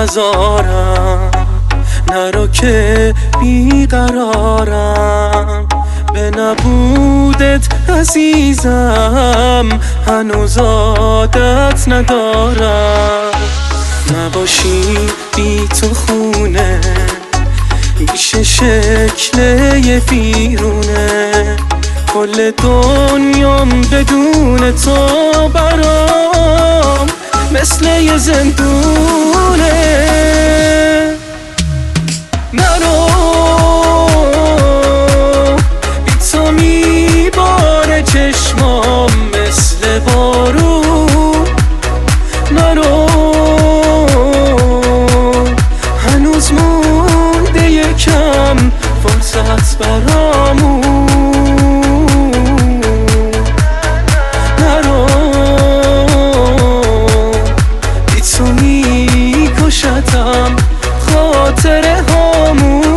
نزارم، نرو که بیقرارم. به نبودت عزیزم هنوز عادت ندارم. نباشی بی تو خونه میشه شکل یه ویرونه. کل دنیام بدون تو برام مثل یه زندونه. نرو بی تو میباره چشمام مثل بارون. نرو هنوز مونده یکم فرصت برامون. نرو بی تو میکشتم خاطره هامون.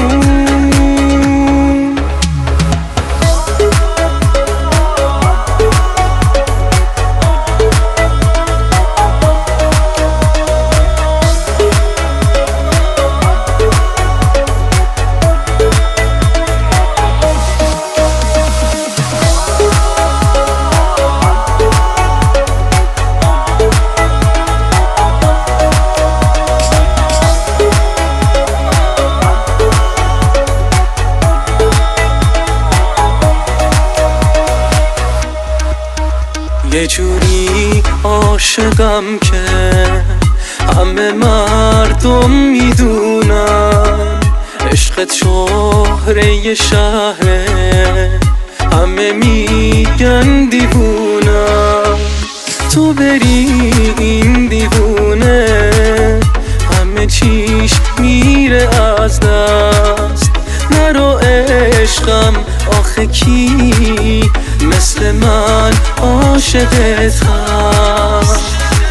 یه جوری عاشقم که همه مردم میدونن. عشقت شهره شهره، همه میگن دیوونم. تو بری این دیوونه همه چیش میره از دست. نرو عشقم آخه کی مثل من عاشقت هست.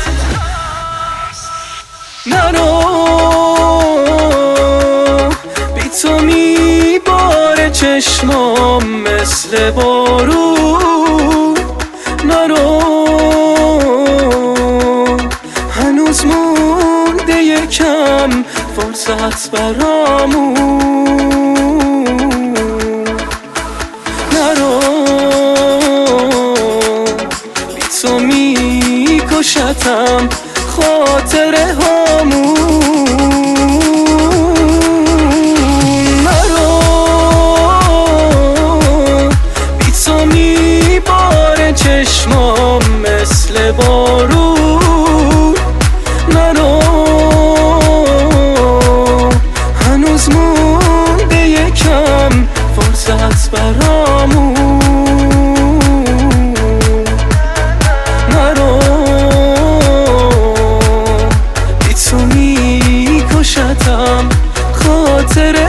نرو بی تو میباره چشمام مثل بارون. نرو هنوز مونده یکم فرصت برامون. نرو بی تو میکشتم خاطره هامون. نرو بی تو میباره چشمام مثل بارون. نرو هنوز مونده یکم فرصت برامون. نرو بی تو میکشتم خاطره